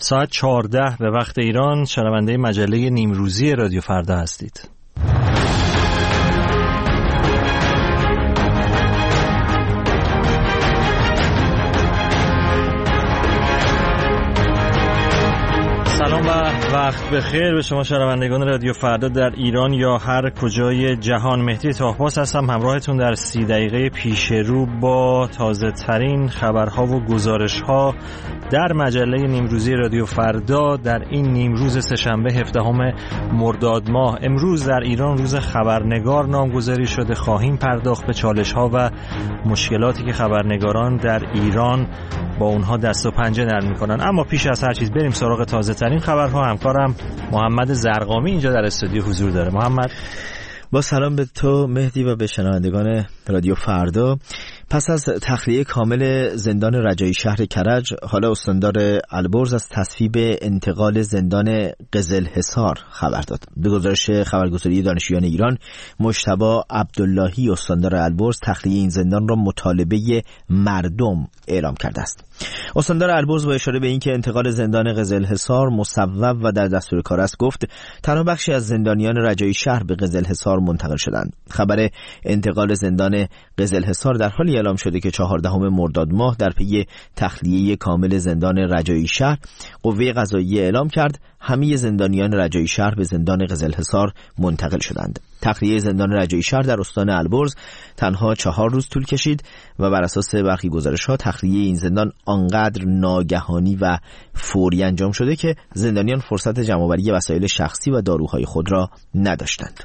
ساعت 14 به وقت ایران شنونده مجله نیمروزی رادیو فردا هستید. سلام و وقت بخیر به شما شنوندگان رادیو فردا در ایران یا هر کجای جهان. مهدی طاهباز هستم همراهتون در 30 دقیقه پیش رو با تازه ترین خبرها و گزارش‌ها در مجله نیمروزی رادیو فردا در این نیمروز سه‌شنبه 17 مرداد ماه. امروز در ایران روز خبرنگار نامگذاری شده. خواهیم پرداخت به چالش‌ها و مشکلاتی که خبرنگاران در ایران با اونها دست و پنجه نرم می‌کنن. اما پیش از هر چیز بریم سراغ تازه ترین خبرها. همکارم محمد زرقامی اینجا در استودیو حضور داره. محمد، با سلام به تو مهدی و به شنوندگان رادیو فردا. پس از تخلیه کامل زندان رجایی شهر کرج، حالا استاندار البرز از تصویب انتقال زندان قزلحصار خبر داد. به گزارش خبرگزاری دانشجویان ایران، مجتبی عبداللهی استاندار البرز تخلیه این زندان را مطالبه مردم اعلام کرده است. استاندار البرز با اشاره به اینکه انتقال زندان قزلحصار مصوب و در دستور کار است گفت تنها بخشی از زندانیان رجایی شهر به قزلحصار منتقل شدند. خبر انتقال زندان قزلحصار در حالی اعلام شده که 14 مرداد ماه در پی تخلیه کامل زندان رجایی شهر، قوه قضاییه اعلام کرد همه زندانیان رجایی شهر به زندان قزلحصار منتقل شدند. تخلیه زندان رجایی شهر در استان البرز تنها 4 روز طول کشید و بر اساس برخی گزارش‌ها تخلیه این زندان آنقدر ناگهانی و فوری انجام شده که زندانیان فرصت جمع‌آوری وسایل شخصی و داروهای خود را نداشتند.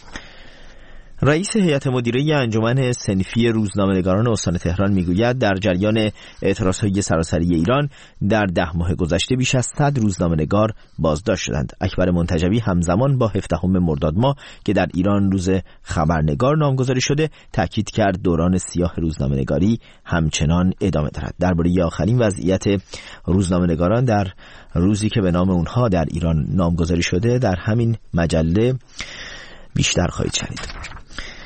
رئیس هیئت مدیره انجمن صنفی روزنامه‌نگاران استان تهران میگوید در جریان اعتراضهای سراسری ایران در 10 ماه گذشته بیش از 100 روزنامه‌نگار بازداشت شدند. اکبر منتجبی همزمان با 17 مرداد ماه که در ایران روز خبرنگار نامگذاری شده، تاکید کرد دوران سیاه روزنامه‌نگاری همچنان ادامه دارد. درباره آخرین وضعیت روزنامه‌نگاران در روزی که به نام اونها در ایران نامگذاری شده در همین مجله بیشتر خواهید شنید.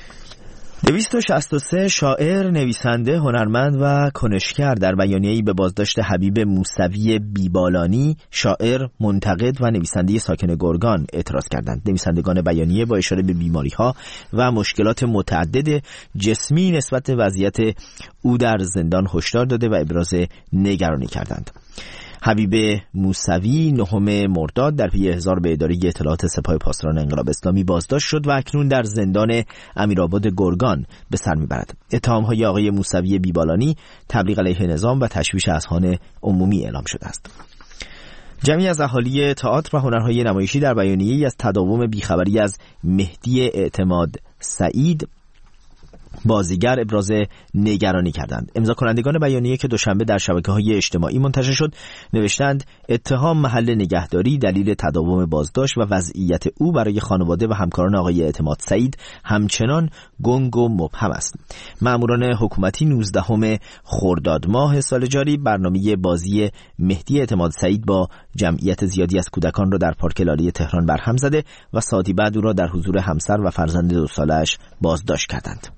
263 شاعر، نویسنده، هنرمند و کنشگر در بیانیه‌ای به بازداشت حبیب موسوی بیبالانی، شاعر، منتقد و نویسنده ساکن گرگان اعتراض کردند. نویسندگان بیانیه با اشاره به بیماری‌ها و مشکلات متعدد جسمی نسبت به وضعیت او در زندان هشدار داده و ابراز نگرانی کردند. حبیب موسوی 9 مرداد در پی احضار به اداره اطلاعات سپاه پاسداران انقلاب اسلامی بازداشت شد و اکنون در زندان امیرآباد گرگان به سر میبرد. اتهام‌های آقای موسوی بیبالانی تبلیغ علیه نظام و تشویش اذهان عمومی اعلام شده است. جمعی از اهالی تئاتر و هنرهای نمایشی در بیانیه‌ای از تداوم بیخبری از مهدی اعتماد سعید بازیگر ابراز نگرانی کردند. امضا کنندگان بیانیه که دوشنبه در شبکه‌های اجتماعی منتشر شد نوشتند اتهام محل نگهداری، دلیل تداوم بازداشت و وضعیت او برای خانواده و همکاران آقای اعتماد سعید همچنان گنگ و مبهم است. ماموران حکومتی 19 خرداد ماه سال جاری برنامه بازی مهدی اعتماد سعید با جمعیت زیادی از کودکان را در پارک لاله تهران برهم زده و ساعتی بعد او را در حضور همسر و فرزند 2 سالش بازداشت کردند.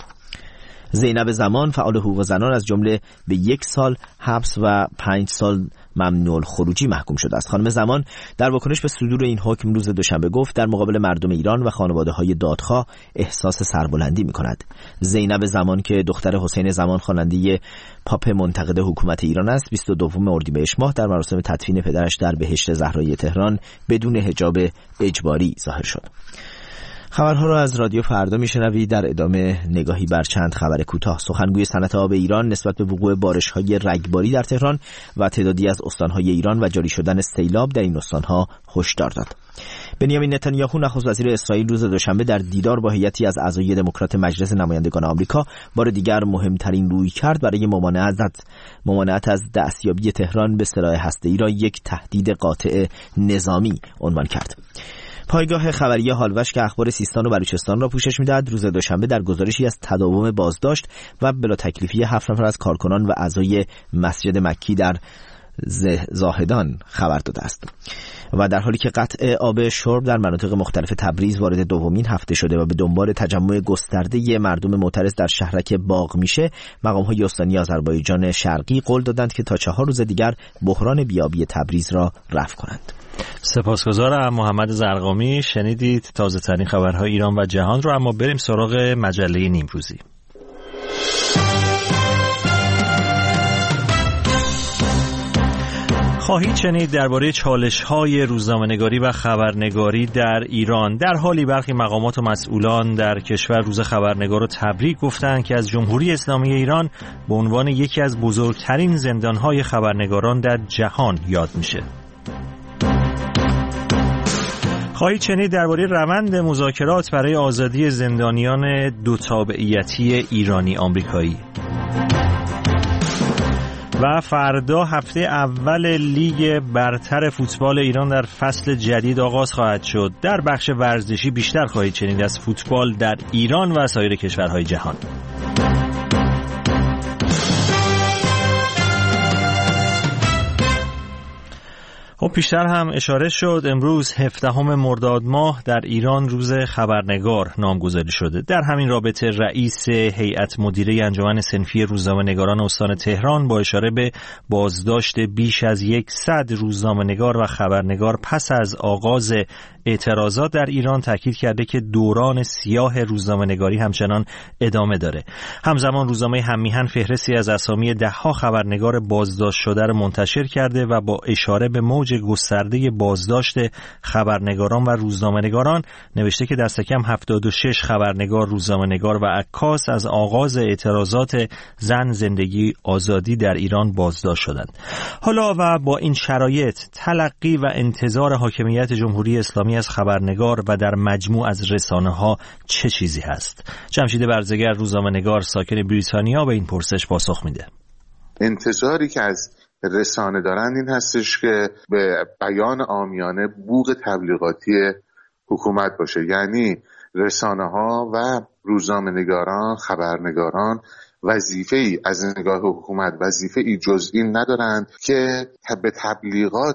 زینب زمان، فعال حقوق زنان، از جمله به 1 سال حبس و 5 سال ممنوع الخروجی محکوم شده است. خانم زمان در واکنش به صدور این حکم روز دوشنبه گفت در مقابل مردم ایران و خانواده‌های دادخواه احساس سربلندی می‌کند. زینب زمان که دختر حسین زمان خواننده پاپ منتقد حکومت ایران است، 22 اردیبهشت ماه در مراسم تدفین پدرش در بهشت زهرایی تهران بدون حجاب اجباری ظاهر شد. خبرها را از رادیو فردا میشنوید. در ادامه نگاهی بر چند خبر کوتاه. سخنگوی صنعت آب ایران نسبت به وقوع بارش‌های رگباری در تهران و تعدادی از استان‌های ایران و جاری شدن سیلاب در این استان‌ها هشدار داد. بنیامین نتانیاهو نخست وزیر اسرائیل روز دوشنبه در دیدار با هیئتی از اعضای دموکرات مجلس نمایندگان آمریکا بار دیگر مهمترین رویکرد برای ممانعت از دستیابی تهران به سلاح هسته‌ای را یک تهدید قاطع نظامی عنوان کرد. پایگاه خبری هالوش که اخبار سیستان و بلوچستان را پوشش می‌دهد روز دوشنبه در گزارشی از تداوم بازداشت و بلا تکلیفی 7 نفر از کارکنان و اعضای مسجد مکی در زاهدان خبر داده است. و در حالی که قطع آب شرب در مناطق مختلف تبریز وارد دومین هفته شده و به دنبال تجمع گسترده مردم معترض در شهرک باغ میشه، مقام‌های استانی آذربایجان شرقی قول دادند که تا 4 روز دیگر بحران بیابی تبریز را رفع کنند. سپاسگزارم محمد زرقامی. شنیدید تازه ترین خبرهای ایران و جهان رو، اما بریم سراغ مجله نیمروزی. خواهید شنید درباره چالش‌های روزنامه‌نگاری و خبرنگاری در ایران، در حالی برخی مقامات و مسئولان در کشور روز خبرنگار رو تبریک گفتند که از جمهوری اسلامی ایران به عنوان یکی از بزرگترین زندان‌های خبرنگاران در جهان یاد میشه. خواهید شنید درباره روند مذاکرات برای آزادی زندانیان دو تابعیتی ایرانی آمریکایی. و فردا هفته اول لیگ برتر فوتبال ایران در فصل جدید آغاز خواهد شد. در بخش ورزشی بیشتر خواهید شنید از فوتبال در ایران و سایر کشورهای جهان. خب پیشتر هم اشاره شد امروز 17 مرداد ماه در ایران روز خبرنگار نامگذاری شده. در همین رابطه رئیس هیئت مدیره انجمن صنفی روزنامه‌نگاران استان تهران با اشاره به بازداشت بیش از 100 روزنامه‌نگار و خبرنگار پس از آغاز اعتراضات در ایران تاکید کرده که دوران سیاه روزنامه‌نگاری همچنان ادامه داره. همزمان روزنامه هممیهن فهرستی از اسامی 10 خبرنگار بازداشت شده را منتشر کرده و با اشاره به موج گسترده بازداشت خبرنگاران و روزنامه‌نگاران نوشته که دست کم 76 خبرنگار، روزنامه‌نگار و عکاس از آغاز اعتراضات زن، زندگی، آزادی در ایران بازداشت شدند. حالا و با این شرایط تلقی و انتظار حاکمیت جمهوری اسلامی از خبرنگار و در مجموع از رسانه‌ها چه چیزی هست؟ جمشید برزگر، روزنامه‌نگار ساکن بریتانیا، به این پرسش پاسخ میده. انتظاری که از رسانه دارند این هستش که به بیان عامیانه بوق تبلیغاتی حکومت باشه، یعنی رسانه‌ها و روزنامه‌نگاران، خبرنگاران وظیفه‌ای از نگاه حکومت وظیفه‌ای جز این ندارند که به تبلیغات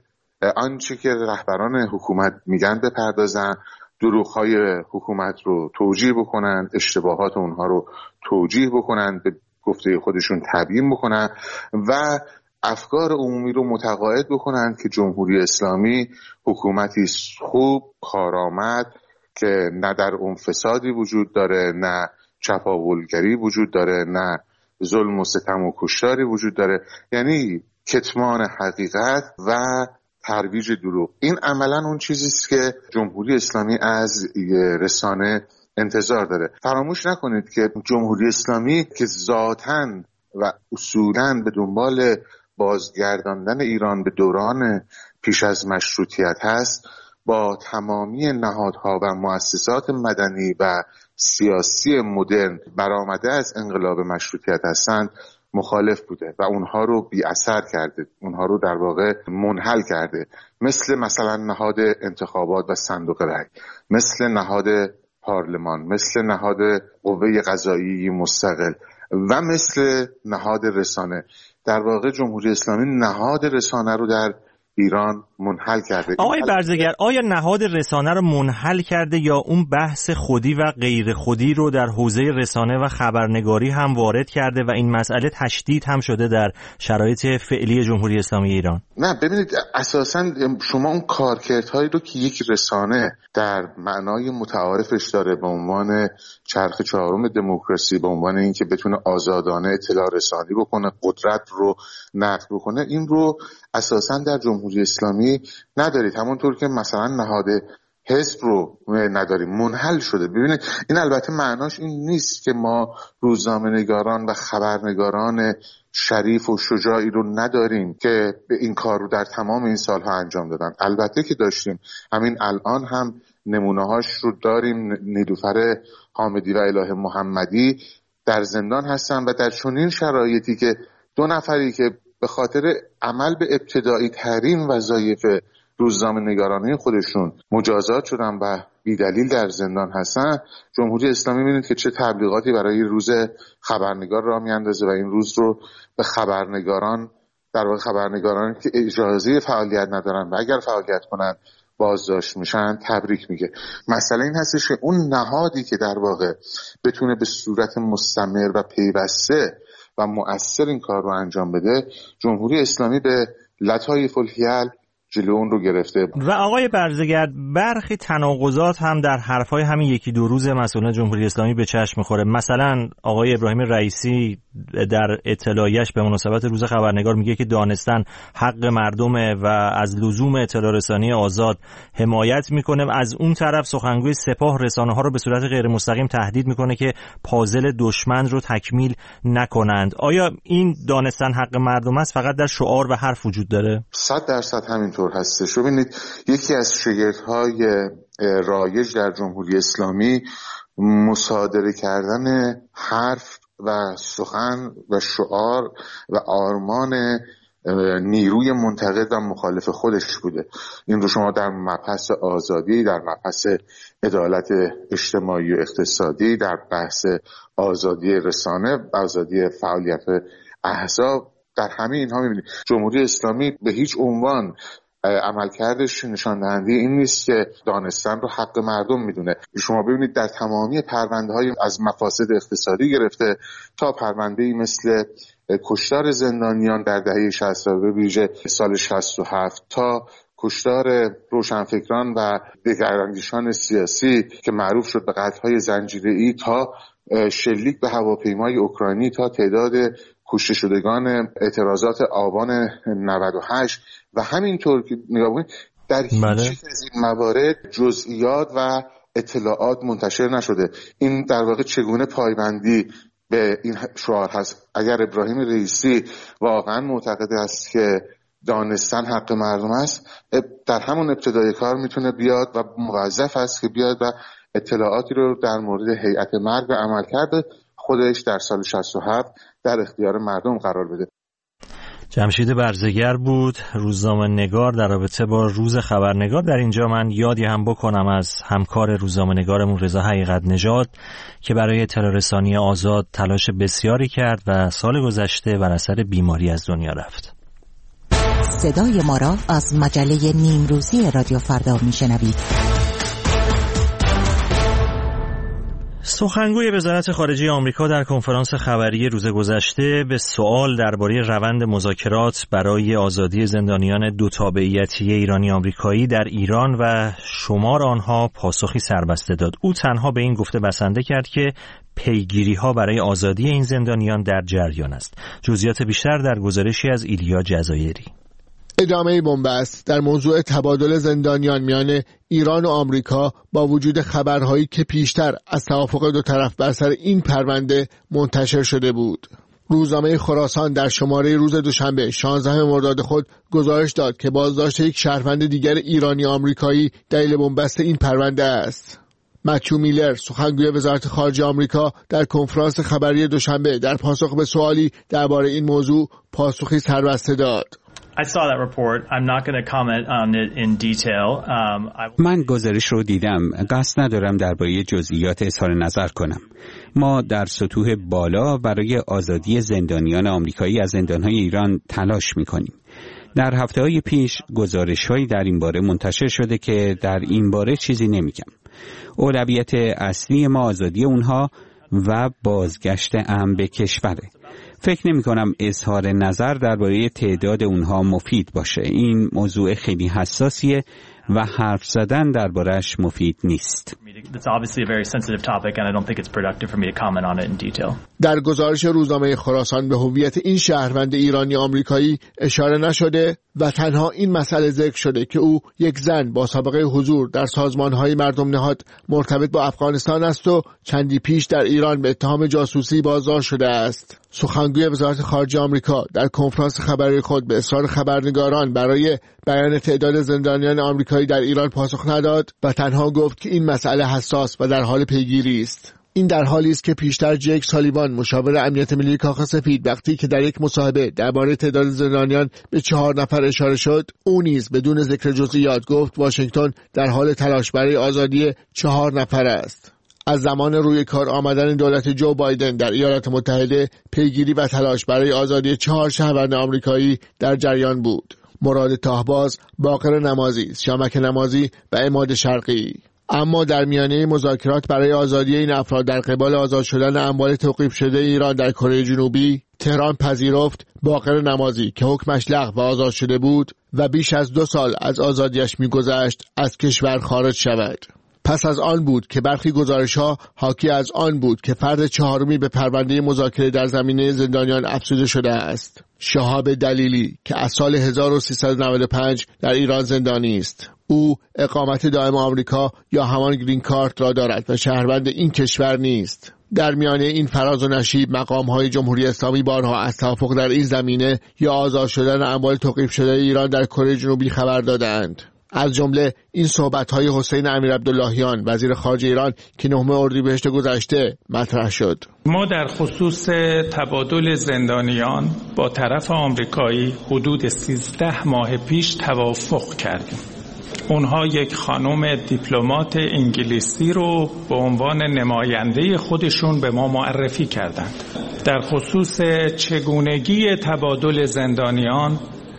آنچه که رهبران حکومت میگن بپردازن، دروغ‌های حکومت رو توجیه بکنن، اشتباهات اونها رو توجیه بکنن، به گفته خودشون تبیین بکنن و افکار عمومی رو متقاعد بکنن که جمهوری اسلامی حکومتی خوب، کارآمد که نه در اون فسادی وجود داره، نه چپاولگری وجود داره، نه ظلم و ستم و کشتاری وجود داره، یعنی کتمان حقیقت و ترویج دروغ. این عملاً اون چیزی است که جمهوری اسلامی از رسانه انتظار داره. فراموش نکنید که جمهوری اسلامی که ذاتاً و اصولاً به دنبال بازگرداندن ایران به دوران پیش از مشروطیت هست، با تمامی نهادها و مؤسسات مدنی و سیاسی مدرن برآمده از انقلاب مشروطیت هستند مخالف بوده و اونها رو بی اثر کرده، اونها رو در واقع منحل کرده، مثلا نهاد انتخابات و صندوق رای، مثل نهاد پارلمان، مثل نهاد قوه قضاییه مستقل و مثل نهاد رسانه. در واقع جمهوری اسلامی نهاد رسانه رو در ایران منحل کرده. آقای برزگر، آیا نهاد رسانه رو منحل کرده یا اون بحث خودی و غیر خودی رو در حوزه رسانه و خبرنگاری هم وارد کرده و این مسئله تشدید هم شده در شرایط فعلی جمهوری اسلامی ایران؟ نه، ببینید اساساً شما اون کارکردهایی رو که یک رسانه در معنای متعارفش داره به عنوان چرخ چهارم دموکراسی، به عنوان اینکه بتونه آزادانه اطلاع رسانی بکنه، قدرت رو نقد بکنه، این رو اساساً در جمهوری اسلامی ندارید. همونطور که مثلا نهاد حزب رو نداریم، منحل شده. ببینید این البته معناش این نیست که ما روزنامه‌نگاران و خبرنگاران شریف و شجاعی رو نداریم که به این کار رو در تمام این سالها انجام دادن. البته که داشتیم، همین الان هم نمونه‌هاش رو داریم. نیلوفر حامدی و اله محمدی در زندان هستن و در چنین شرایطی که دو نفری که به خاطر عمل به ابتدایی ترین وظایف روزنامه‌نگارانه خودشون مجازات شدن و بی‌دلیل در زندان هستن، جمهوری اسلامی می‌بینید که چه تبلیغاتی برای روز خبرنگار راه میاندازه و این روز رو به خبرنگاران در واقع خبرنگارانی که اجازه فعالیت ندارن و اگر فعالیت کنن بازداشت میشن تبریک میگه. مسئله این هستش که اون نهادی که در واقع بتونه به صورت مستمر و پیوسته و مؤثر این کار رو انجام بده، جمهوری اسلامی به لطایف الحیل جلو اون رو گرفته. و آقای برزگر، برخی تناقضات هم در حرفای همین یکی دو روز مسئولان جمهوری اسلامی به چشم میخوره. مثلا آقای ابراهیم رئیسی در اطلاعیه‌اش به مناسبت روز خبرنگار میگه که دانستن حق مردمه و از لزوم اطلاع رسانی آزاد حمایت میکنه. از اون طرف سخنگوی سپاه رسانه‌ها رو به صورت غیر مستقیم تهدید میکنه که پازل دشمن رو تکمیل نکنند. آیا این دانستن حق مردم است فقط در شعار و حرف وجود داره؟ 100% همینطور هستش. ببینید، یکی از شگفت‌های رایج در جمهوری اسلامی مصادره کردن حرف و سخن و شعار و آرمان نیروی منتقد و مخالف خودش بوده. این رو شما در مبحث آزادی، در مبحث عدالت اجتماعی و اقتصادی، در بحث آزادی رسانه، آزادی فعالیت احزاب، در همه اینها می‌بینید جمهوری اسلامی به هیچ عنوان عملکردش نشان دهنده این نیست که دانستن رو حق مردم میدونه. شما ببینید در تمامی پرونده‌های از مفاسد اقتصادی گرفته تا پرونده‌ای مثل کشتار زندانیان در دهه 60 به ویژه سال 67 تا کشتار روشنفکران و دگراندیشان سیاسی که معروف شد به قتل‌های زنجیره‌ای، تا شلیک به هواپیمای اوکراینی، تا تعداد کشته شدگان اعتراضات آبان 98 و همینطور که نگاه کنید در هیچ از این موارد جزئیات و اطلاعات منتشر نشده. این در واقع چگونه پایبندی به این شعار هست؟ اگر ابراهیم رئیسی واقعا معتقد است که دانستن حق مردم است، در همون ابتدای کار میتونه بیاد و موظف است که بیاد و اطلاعاتی رو در مورد هیئت مرگ و عملکرد خودش در سال 67 در اختیار مردم قرار بده. جمشید برزگر بود، روزنامه‌نگار، در رابطه با روز خبرنگار. در اینجا من یادی هم بکنم از همکار روزنامه‌نگارمون رضا حقیقت نژاد که برای اطلاع رسانی آزاد تلاش بسیاری کرد و سال گذشته بر اثر بیماری از دنیا رفت. صدای ما را از مجله نیمروزی رادیو فردا میشنوید. سخنگوی وزارت خارجه آمریکا در کنفرانس خبری روز گذشته به سوال درباره روند مذاکرات برای آزادی زندانیان دو تابعیتی ایرانی آمریکایی در ایران و شمار آنها پاسخی سربسته داد. او تنها به این گفته بسنده کرد که پیگیری‌ها برای آزادی این زندانیان در جریان است. جزئیات بیشتر در گزارشی از ایلیا جزایری. ادامه بنبست در موضوع تبادل زندانیان میان ایران و آمریکا با وجود خبرهایی که پیشتر از توافق دو طرف بر سر این پرونده منتشر شده بود. روزنامه خراسان در شماره روز دوشنبه 16 مرداد خود گزارش داد که بازداشت یک شهروند دیگر ایرانی آمریکایی دلیل بنبست این پرونده است. متیو میلر، سخنگوی وزارت خارجه آمریکا، در کنفرانس خبری دوشنبه در پاسخ به سوالی درباره این موضوع پاسخی سربسته داد. من گزارش رو دیدم. قصد ندارم درباره جزئیات اظهار نظر کنم. ما در سطوح بالا برای آزادی زندانیان آمریکایی از زندانهای ایران تلاش می‌کنیم. در هفته‌های پیش گزارش‌هایی در این باره منتشر شده که در این باره چیزی نمی‌گم. اولویت اصلی ما آزادی اونها و بازگشت امن به کشوره. فکر نمی کنم اظهار نظر درباره تعداد اونها مفید باشه. این موضوع خیلی حساسیه و حرف زدن درباره‌اش مفید نیست. در گزارش روزنامه خراسان به هویت این شهروند ایرانی آمریکایی اشاره نشده و تنها این مسئله ذکر شده که او یک زن با سابقه حضور در سازمان‌های مردم نهاد مرتبط با افغانستان است و چندی پیش در ایران به اتهام جاسوسی بازداشت شده است. سخنگوی وزارت خارجه آمریکا در کنفرانس خبری خود به اصرار خبرنگاران برای بیان تعداد زندانیان آمریکایی در ایران پاسخ نداد و تنها گفت که این مسئله حساس و در حال پیگیری است. این در حالی است که پیشتر جیک سالیوان، مشاور امنیت ملی کاخ سفید، وقتی که در یک مصاحبه درباره تعداد زندانیان به 4 نفر اشاره شد، او نیز بدون ذکر جزئیات گفت واشنگتن در حال تلاش برای آزادی 4 نفر است. از زمان روی کار آمدن دولت جو بایدن در ایالات متحده پیگیری و تلاش برای آزادی 4 شهروند آمریکایی در جریان بود. مراد تاهباز، باقر نمازی، شمک نمازی و عماد شرقی. اما در میانه مذاکرات برای آزادی این افراد در قبال آزاد شدن اموال توقیف شده ایران در کره جنوبی، تهران پذیرفت باقر نمازی که حکمش لغو و آزاد شده بود و بیش از 2 سال از آزادیش می‌گذشت از کشور خارج شود. پس از آن بود که برخی گزارش‌ها حاکی از آن بود که فرد 4می به پرونده مذاکره در زمینه زندانیان افزوده شده است. شهاب دلیلی که از سال 1395 در ایران زندانی است. او اقامت دائم آمریکا یا همان گرین کارت را دارد و شهروند این کشور نیست. در میانه این فراز و نشیب مقام‌های جمهوری اسلامی بارها از توافق در این زمینه یا آزاد شدن اموال توقیف شده ایران در کره جنوبی خبر دادند. از جمله این صحبت‌های حسین امیرعبداللهیان وزیر خارجه ایران که 9 اردیبهشت گذشته مطرح شد. ما در خصوص تبادل زندانیان با طرف آمریکایی حدود 13 ماه پیش توافق کردیم. اونها یک خانم دیپلمات انگلیسی رو به عنوان نماینده خودشون به ما معرفی کردند. در خصوص چگونگی تبادل زندانیان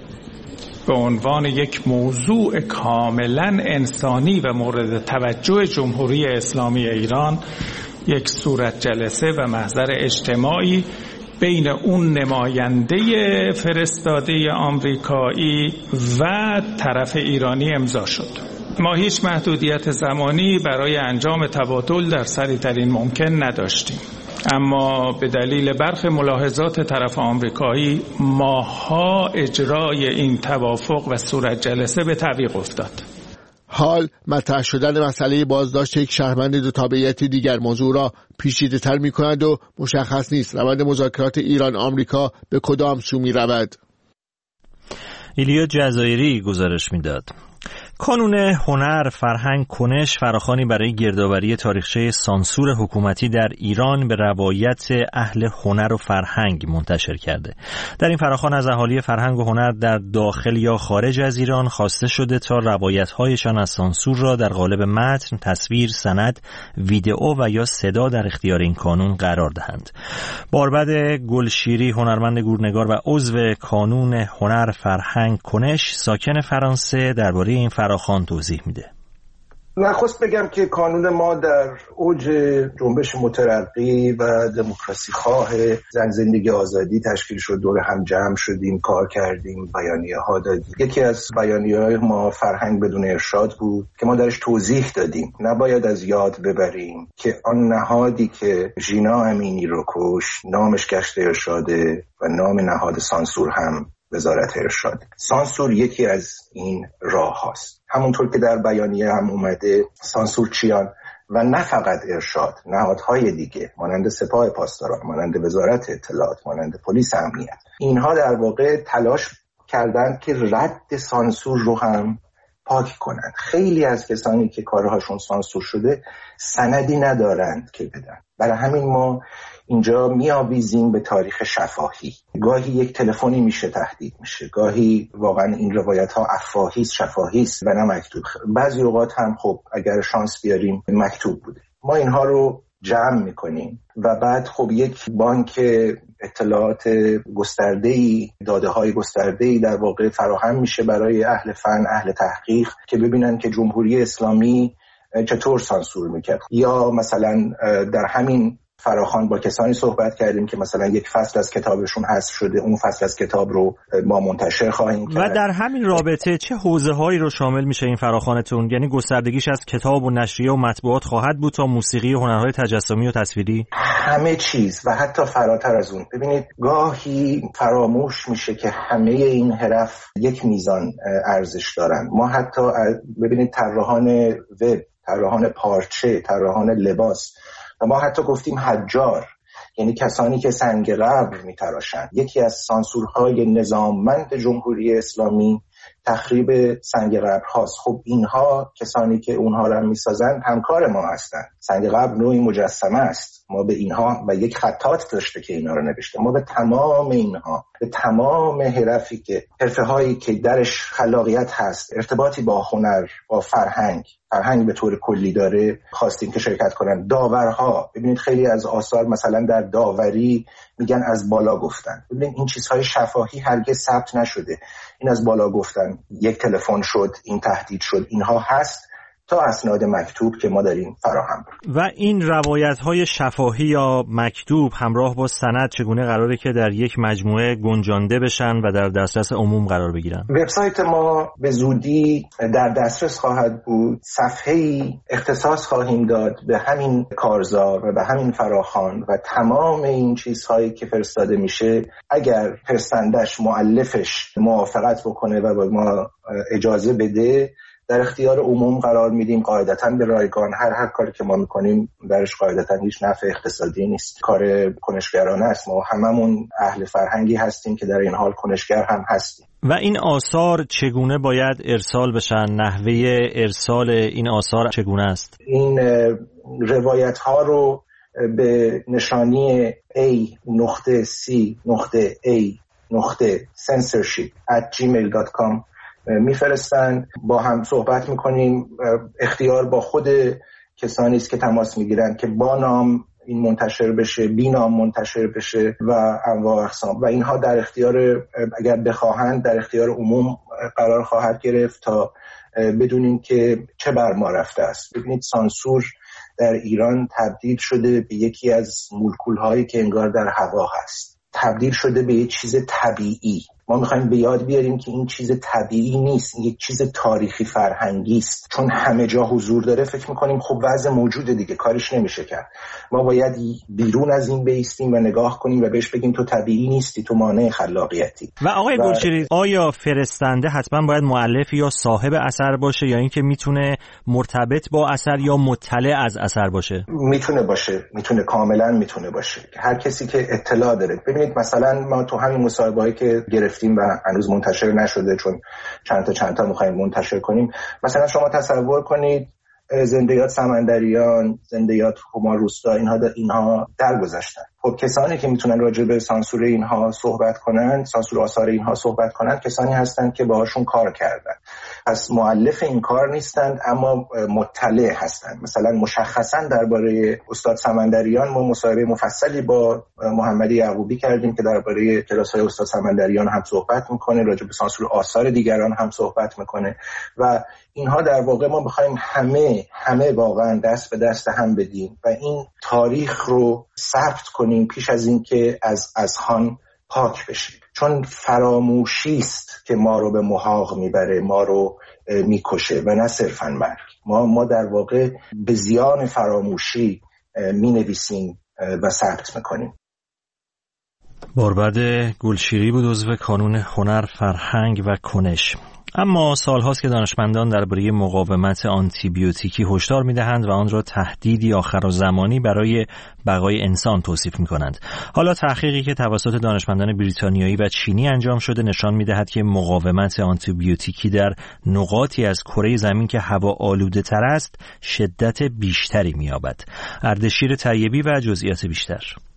به عنوان یک موضوع کاملا انسانی و مورد توجه جمهوری اسلامی ایران یک صورت جلسه و محضر اجتماعی بین اون نماینده فرستاده آمریکایی و طرف ایرانی امضا شد. ما هیچ محدودیت زمانی برای انجام تبادل در سریع‌ترین ممکن نداشتیم، اما به دلیل برخی ملاحظات طرف آمریکایی ماها اجرای این توافق و صورت جلسه به تعویق افتاد. حال مطرح شدن مسئله بازداشت یک شهروند 2 تابعیت دیگر موضوع را پیچیده‌تر می‌کند و مشخص نیست روند مذاکرات ایران آمریکا به کدام سو می‌رود. ایلیا جزایری گزارش می‌داد. کانون هنر، فرهنگ، کنش فراخوانی برای گردآوری تاریخچه سانسور حکومتی در ایران به روایت اهل هنر و فرهنگ منتشر کرده. در این فراخوان از اهالی فرهنگ و هنر در داخل یا خارج از ایران خواسته شده تا روایت‌هایشان از سانسور را در قالب متن، تصویر، سند، ویدئو و یا صدا در اختیار این کانون قرار دهند. باربد گلشیری، هنرمند گورنگار و عضو کانون هنر، فرهنگ، کنش، ساکن فرانسه، درباره این فراخوان توضیح میده. نخست بگم که کانون ما در اوج جنبش مترقی و دموکراسی خواه زن زندگی آزادی تشکیل شد. دور هم جمع شدیم، کار کردیم، بیانیه ها دادیم. یکی از بیانیه های ما فرهنگ بدون ارشاد بود که ما درش توضیح دادیم نباید از یاد ببریم که آن نهادی که ژینا امینی رو کشت نامش گشت ارشاده و نام نهاد سانسور هم وزارت ارشاد. سانسور یکی از این راه هاست. همونطور که در بیانیه هم اومده سانسور چیان و نه فقط ارشاد، نهادهای دیگه مانند سپاه پاسداران، مانند وزارت اطلاعات، مانند پلیس امنیت، اینها در واقع تلاش کردند که رد سانسور رو هم پاک کنند. خیلی از کسانی که کارهاشون سانسور شده سندی ندارند که بدن. برای همین ما اینجا می‌آویزیم به تاریخ شفاهی. گاهی یک تلفنی میشه تهدید میشه، گاهی واقعا این روایت‌ها افواهی شفاهی است و نه مکتوب. بعضی اوقات هم خب اگر شانس بیاریم مکتوب بوده. ما اینها رو جمع میکنیم و بعد خب یک بانک اطلاعات گسترده‌ای، داده‌های گسترده‌ای در واقع فراهم میشه برای اهل فن، اهل تحقیق که ببینن که جمهوری اسلامی چطور سانسور میکرد. یا مثلا در همین فراخوان با کسانی صحبت کردیم که مثلا یک فصل از کتابشون حذف شده، اون فصل از کتاب رو ما منتشر خواهیم کرد. و در همین رابطه چه حوزه‌هایی رو شامل میشه این فراخوانتون؟ یعنی گستردگیش از کتاب و نشریه و مطبوعات خواهد بود تا موسیقی و هنرهای تجسمی و تصویری؟ همه چیز و حتی فراتر از اون. ببینید گاهی فراموش میشه که همه این حرف یک میزان ارزش دارن. ما حتی ببینید طراحان وب، طراحان پارچه، طراحان لباس، و ما حتی گفتیم حجار، یعنی کسانی که سنگ قبر میتراشن. یکی از سانسورهای نظاممند جمهوری اسلامی تخریب سنگ قبر هاست. خب اینها کسانی که اونها را میسازن همکار ما هستن. سنگ قبر نوعی مجسمه است. ما به اینها و یک خطاط داشته که اینا رو نوشته. ما به تمام اینها، به تمام حرفی که حرفه هایی که درش خلاقیت هست، ارتباطی با هنر، با فرهنگ به طور کلی داره، خواستیم که شرکت کنن. داورها، ببینید خیلی از آثار مثلا در داوری میگن از بالا گفتن. ببینید این چیزهای شفاهی هرگز ثبت نشده. این از بالا گفتن، یک تلفن شد، این تهدید شد، اینها هست تا اسناد مکتوب که ما داریم فراهم. و این روایت‌های شفاهی یا مکتوب همراه با سند چگونه قراره که در یک مجموعه گنجانده بشن و در دسترس عموم قرار بگیرن؟ وبسایت ما به زودی در دسترس خواهد بود. صفحه‌ای اختصاص خواهیم داد به همین کارزار و به همین فراخوان و تمام این چیزهایی که فرستاده میشه، اگر فرستندش مؤلفش موافقت بکنه و با ما اجازه بده، در اختیار عموم قرار میدیم. قاعدتاً به رایگان. هر کاری که ما میکنیم درش قاعدتاً هیچ نفع اقتصادی نیست، کار کنشگرانه است. ما هممون اهل فرهنگی هستیم که در این حال کنشگر هم هستیم. و این آثار چگونه باید ارسال بشن؟ نحوه ارسال این آثار چگونه است؟ این روایت ها رو به نشانی a.c.a.censorship@gmail.com میفرستن. با هم صحبت میکنیم. اختیار با خود کسانی است که تماس میگیرن که با نام این منتشر بشه، بی نام منتشر بشه و انواع اقسام. و اینها در اختیار، اگر بخواهند، در اختیار عموم قرار خواهد گرفت تا بدونیم که چه بر ما رفته است. ببینید سانسور در ایران تبدیل شده به یکی از مولکول‌هایی که انگار در هوا هست. تبدیل شده به یک چیز طبیعی. ما میخوایم به یاد بیاریم که این چیز طبیعی نیست، این یک چیز تاریخی فرهنگی است. چون همه جا حضور داره فکر میکنیم خب وضع موجوده دیگه، کارش نمیشه کرد. ما باید بیرون از این بایستیم و نگاه کنیم و بهش بگیم تو طبیعی نیستی، تو مانع خلاقیتی. و آقای گلشیری، آیا فرستنده حتما باید مؤلف یا صاحب اثر باشه یا اینکه میتونه مرتبط با اثر یا مطلع از اثر باشه؟ میتونه باشه، میتونه، کاملا میتونه باشه. هر کسی که اطلاع داره. ببینید مثلا ما تو همین مصاحبه‌ای که گرفتیم و هنوز منتشر نشده چون چند تا می‌خوایم منتشر کنیم، مثلا شما تصور کنید زنده‌یاد سمندریان، زنده‌یاد هما روستا، اینها درگذشتن. خب کسانی که میتونن راجع به سانسور اینها صحبت کنن، سانسور آثار اینها صحبت کنن، کسانی هستن که باهاشون کار کردن. پس مؤلف این کار نیستند اما مطلع هستند. مثلا مشخصا درباره استاد سمندریان ما مصاحبه مفصلی با محمدی یعقوبی کردیم که درباره کلاس‌های استاد سمندریان هم صحبت میکنه، راجع به سانسور آثار دیگران هم صحبت میکنه و اینها در واقع ما بخوایم همه واقعا دست به دست هم بدیم و این تاریخ رو ثبت کنیم پیش از این که از اذهان پاک بشیم. چون فراموشی است که ما رو به محاق میبره، ما رو میکشه و نه صرفاً مرگ. ما در واقع به زیان فراموشی مینویسیم و ثبت میکنیم. باربد گلشیری بود، عضو کانون هنر، فرهنگ و کنش. اما سالهاست که دانشمندان درباره مقاومت آنتیبیوتیکی هشدار می‌دهند و آن را تهدیدی آخرالزمانی برای بقای انسان توصیف می‌کنند. حالا تحقیقی که توسط دانشمندان بریتانیایی و چینی انجام شده نشان می‌دهد که مقاومت آنتیبیوتیکی در نقاطی از کره زمین که هوا آلوده‌تر است شدت بیشتری می‌یابد. اردشیر طیبی و جزئیات بیشتر.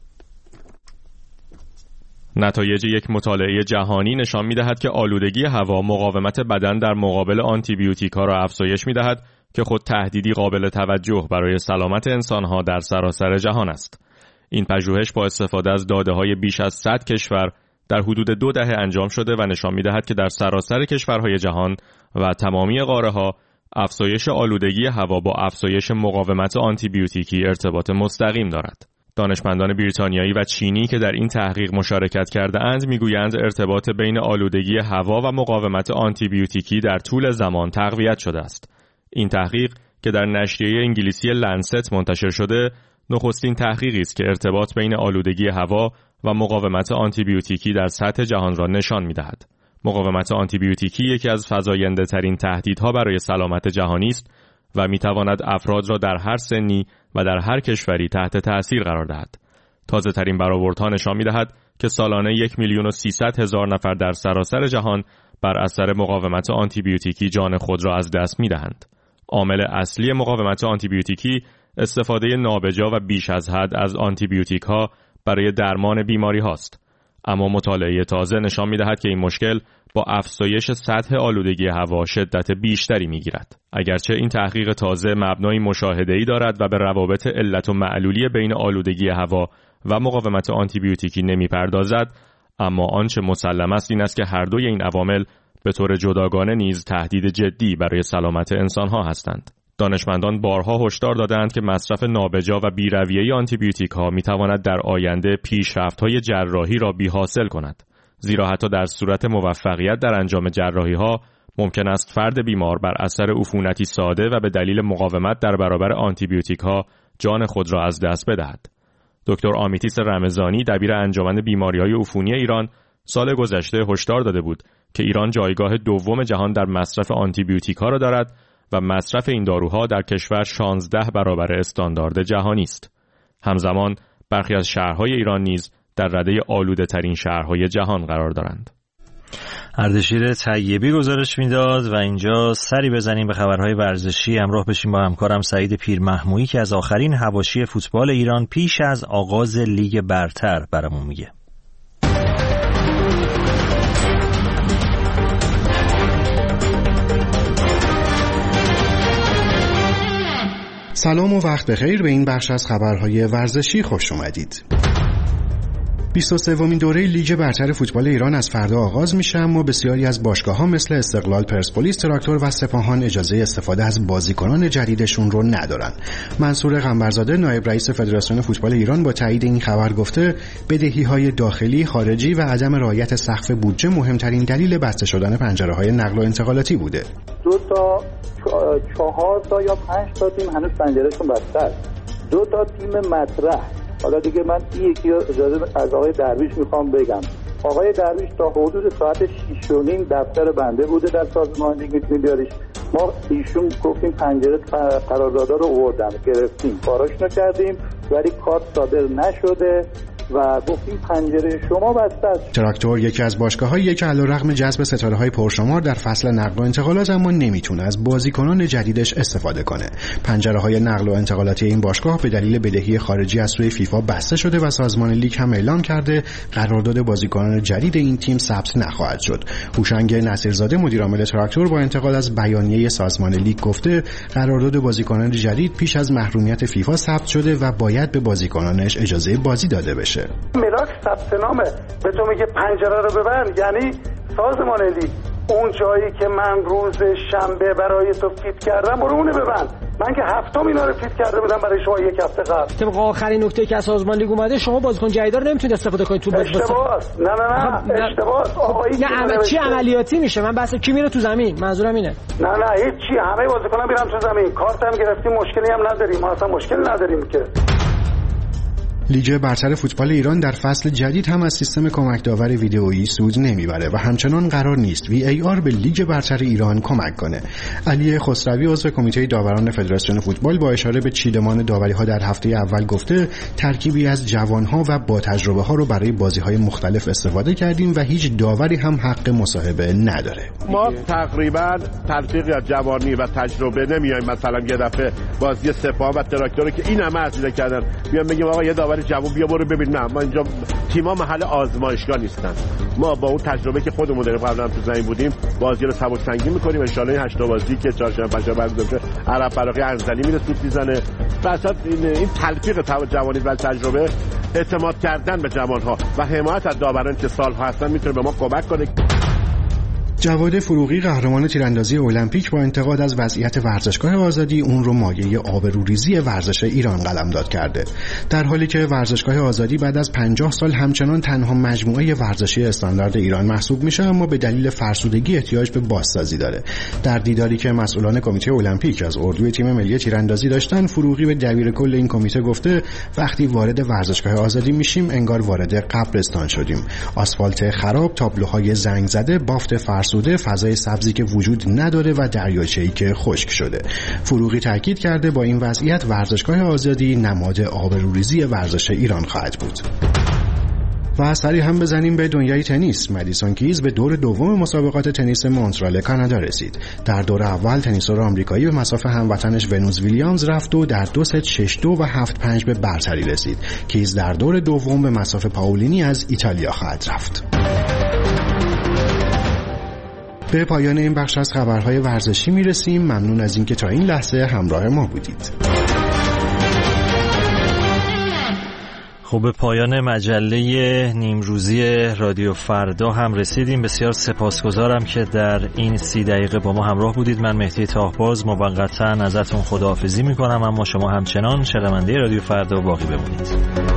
نتایج یک مطالعه جهانی نشان می‌دهد که آلودگی هوا مقاومت بدن در مقابل آنتیبیوتیک‌ها را افزایش می‌دهد که خود تهدیدی قابل توجه برای سلامت انسان‌ها در سراسر جهان است. این پژوهش با استفاده از داده‌های بیش از 100 کشور در حدود 2 دهه انجام شده و نشان می‌دهد که در سراسر کشورهای جهان و تمامی قاره‌ها افزایش آلودگی هوا با افزایش مقاومت آنتیبیوتیکی ارتباط مستقیم دارد. دانشمندان بریتانیایی و چینی که در این تحقیق مشارکت کرده‌اند میگویند ارتباط بین آلودگی هوا و مقاومت آنتیبیوتیکی در طول زمان تقویت شده است. این تحقیق که در نشریه انگلیسی لنست منتشر شده، نخستین تحقیقی است که ارتباط بین آلودگی هوا و مقاومت آنتیبیوتیکی در سطح جهان را نشان می‌دهد. مقاومت آنتیبیوتیکی یکی از فزاینده‌ترین تهدیدها برای سلامت جهانی است و می‌تواند افراد را در هر سنی و در هر کشوری تحت تأثیر قرار دهد. تازه‌ترین برآوردها نشان می‌دهد که سالانه 1,300,000 نفر در سراسر جهان بر اثر مقاومت آنتیبیوتیکی جان خود را از دست می‌دهند. عامل اصلی مقاومت آنتیبیوتیکی استفاده نابجا و بیش از حد از آنتیبیوتیک‌ها برای درمان بیماری هاست. اما مطالعه تازه نشان می‌دهد که این مشکل با افزایش سطح آلودگی هوا شدت بیشتری می‌گیرد. اگرچه این تحقیق تازه مبنای مشاهده‌ای دارد و به روابط علت و معلولی بین آلودگی هوا و مقاومت آنتیبیوتیکی نمی‌پردازد، اما آنچه مسلم است این است که هر دوی این عوامل به طور جداگانه نیز تهدید جدی برای سلامت انسان‌ها هستند. دانشمندان بارها هشدار دادند که مصرف نابجا و بی‌رویه آنتیبیوتیک‌ها می‌تواند در آینده پیشرفت‌های جراحی را بی‌حاصل کند. زیرا حتی در صورت موفقیت در انجام جراحی‌ها ممکن است فرد بیمار بر اثر عفونتی ساده و به دلیل مقاومت در برابر آنتیبیوتیک‌ها جان خود را از دست بدهد. دکتر آمیتیس رمضانی دبیر انجمن بیماری‌های عفونی ایران سال گذشته هشدار داده بود که ایران جایگاه دوم جهان در مصرف آنتیبیوتیک‌ها را دارد و مصرف این داروها در کشور 16 برابر استاندارد جهانی است. همزمان برخی از شهرهای ایران نیز در رده آلوده‌ترین شهرهای جهان قرار دارند. اردشیر طیبی گزارش میداد و اینجا سری بزنیم به خبرهای ورزشی. همراه بشیم با همکارم سعید پیرمحمویی که از آخرین حواشی فوتبال ایران پیش از آغاز لیگ برتر برامون میگه. سلام و وقت بخیر. به این بخش از خبرهای ورزشی خوش اومدید. 23مین دوره لیگ برتر فوتبال ایران از فردا آغاز میشه، اما بسیاری از باشگاه‌ها مثل استقلال، پرسپولیس، تراکتور و سپاهان اجازه استفاده از بازیکنان جدیدشون رو ندارن. منصور قنبرزاده نایب رئیس فدراسیون فوتبال ایران با تایید این خبر گفته بدهی‌های داخلی، خارجی و عدم رعایت سقف بودجه مهمترین دلیل بسته شدن پنجره‌های نقل و انتقالاتی بوده. 2 تا 4 تا یا 5 تا تیم هنوز پنجرهشون بسته است. 2 تا تیم مطرح. حالا دیگه من این یکی اجازه از آقای درویش میخوام بگم. آقای درویش تا حدود ساعت 6:30 دفتر بنده بوده در سازمان لیگ، میتونید بیاریش. ما ایشون گفتیم پنجره قراردادا رو آوردن، گرفتیم، کاراشونو کردیم ولی کارت صادر نشده و گفتیم پنجره شما بسته است. تراکتور یکی از باشگاه‌هایی که علیرغم جذب ستاره‌های پرشمار در فصل نقل و انتقالات اما نمیتونه از بازیکنان جدیدش استفاده کنه. پنجره‌های نقل و انتقالاتی این باشگاه به دلیل بدهی خارجی از سوی فیفا بسته شده و سازمان لیگ هم اعلام کرده قرارداد بازیکنان جدید این تیم ثبت نخواهد شد. هوشنگ نصیرزاده مدیرعامل تراکتور با انتقال از بیانیه سازمان لیگ گفته قرارداد بازیکنان جدید پیش از محرومیت فیفا ثبت شده و باید به بازیکنانش اجازه بازی داده بشه. ملاک ثبت نامه به تو میگه پنجره رو ببند، یعنی سازمان لیگ اون جایی که من روز شنبه برای تو فیت کردم برو اونو ببند. من که هفتم اینا رو فیت کرده بودم برای شما یک هفته قبل. طبق آخرین نکته که از سازمان لیگ اومده شما بازیکن جدید رو نمیتونید استفاده کنید تو بازی. اشتباه. نه اشتباه. آقایی نه چی عملیاتی میشه؟ من بحث کی میره تو زمین منظورم اینه. نه هیچ چی، همه بازیکن‌ها میرن تو زمین. کارت هم گرفتیم، مشکلی هم نداریم. ما اصلا مشکل نداریم که. لیگ برتر فوتبال ایران در فصل جدید هم از سیستم کمک داور ویدئویی سود نمیبره و همچنان قرار نیست VAR به لیگ برتر ایران کمک کنه. علی خسروی عضو کمیته داوران فدراسیون فوتبال با اشاره به چیدمان داوری‌ها در هفته اول گفته ترکیبی از جوان‌ها و با تجربه‌ها رو برای بازی‌های مختلف استفاده کردیم و هیچ داوری هم حق مصاحبه نداره. ما تقریبا تلفیقی از جوانی و تجربه نمیایم مثلا یه دفعه بازی سپاه و تراکتور که این همه عرضه کردن میام بگیم آقا یه داور جوان بیا برو ببین. نه، ما اینجا تیم‌ها محل آزمایشگاه نیستن. ما با اون تجربه که خودمون داریم قبلا تو زمین بودیم بازی رو سبک سنگین می‌کنیم. ان شاءالله این 8 تا بازی که چهارشنبه پنجشنبه برگزار میشه عرب فراقی انزلی میره سود میزنه. واسه این تلفیق جوانی و تجربه اعتماد کردن به جوان‌ها و حمایت از داوران که سال‌ها هستن میتونه به ما کمک کنه. جواد فروغی قهرمان تیراندازی المپیک با انتقاد از وضعیت ورزشگاه آزادی اون رو مایه آبروریزی ورزش ایران قلمداد کرده، در حالی که ورزشگاه آزادی بعد از 50 سال همچنان تنها مجموعه ورزشی استاندارد ایران محسوب میشه، اما به دلیل فرسودگی احتیاج به بازسازی داره. در دیداری که مسئولان کمیته المپیک از اردوی تیم ملی تیراندازی داشتن، فروغی به دبیر کل این کمیته گفته وقتی وارد ورزشگاه آزادی میشیم انگار وارد قبرستان شدیم. آسفالت خراب، تابلوهای زنگ زده، بافت فرسوده، فضای سبزی که وجود نداره و دریاچه‌ای که خشک شده. فروغی تاکید کرده با این وضعیت ورزشگاه آزادی نماد آبروریزی ورزش ایران خواهد بود. و سری هم بزنیم به دنیای تنیس. مدیسون کیز به دور دوم مسابقات تنیس مونترال کانادا رسید. در دور اول تنیسور آمریکایی به مصاف هموطنش ونوس ویلیامز رفت و در 2 ست 6-2 و 7-5 به برتری رسید. کیز در دور دوم به مصاف پاولینی از ایتالیا خواهد رفت. به پایان این بخش از خبرهای ورزشی میرسیم. ممنون از اینکه تا این لحظه همراه ما بودید. خب به پایان مجله نیمروزی رادیو فردا هم رسیدیم. بسیار سپاسگزارم که در این 30 دقیقه با ما همراه بودید. من مهدی طاهباز موقتا ازتون خداحافظی میکنم، اما شما همچنان شنونده رادیو فردا باقی بمونید.